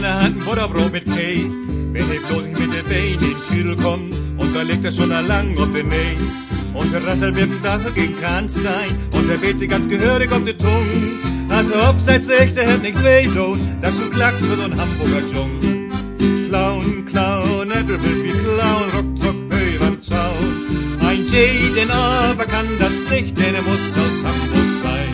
einer hat ein Butterbrot mit Käse. Wenn er bloß nicht mit den Beinen in den Schädel kommt, und da liegt er schon lang auf den Näs. Und der rasselt mit dem Dassel gegen Kranstein, und der weht sich ganz gehörig auf die Zunge. Also abseits echt, der hätt nicht weh tun, das ist ein Klacks für so'n Hamburger Dschung. Clown, Clown, Äppelbild wie Clown, ruckzuck übern Zaun. Ein jeden aber kann das nicht, denn er muss aus Hamburg sein.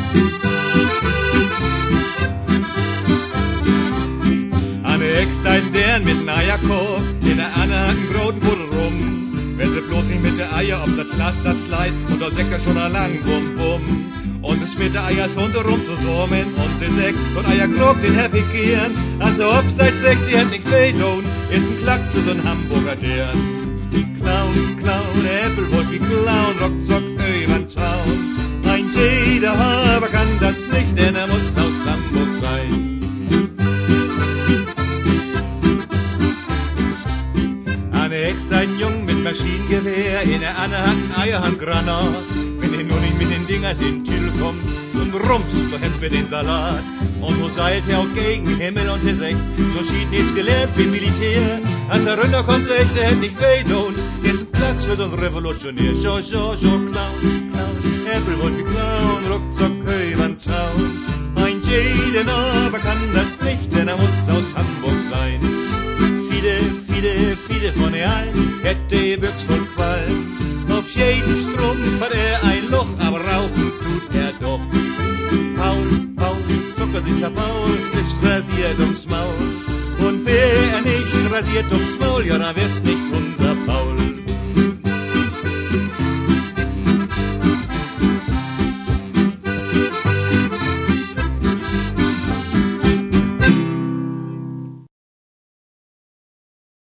Eine Eckstein, deren mit n Eierkorb, in der Anne hat n großen Buddel rum. Wenn sie bloß nicht mit der Eier auf das Pflaster slide, und da deckt er schon lang, bum, bum. Und es mit der Eier rundherum zusammen, und sie sägt von Eierklog den heftig gern. Also ob's seit 60 hätt nicht weh tun, ist ein Klacks für so'n Hamburger Dern. Clown, Clown, Äppelwolf wie Clown, ruckzuck übern Zaun. Ein jeder aber kann das nicht, denn er muss aus Hamburg sein. Eine Ex, ein Jung mit Maschinengewehr, in der Anne hat ein Eierhandgranat. Wenn er nur nicht mit den Dingers in den Tüdel kommt und rumst, so hätt wir den Salat. Und so seilt er auch gegen Himmel und er sagt, so schied nichts gelernt wie Militär. Als er runterkommt, sagt er, hätt nicht weh tun, ist ein Klacks für so'n Revolutionär. Clown, Clown, Äppelwolf wie Clown, ruckzuck übern Zaun. Ein jeden aber kann das nicht, denn er muss aus Hamburg sein. Viele von ihr allen hätte ihr Büchs voll Qualm. Auf jeden Strumpf hat er ein Loch, aber rauchen tut er doch. Paul, zuckersüßer Paul, frisch rasiert ums Maul. Und wer er nicht rasiert ums Maul, ja, dann wär's nicht unser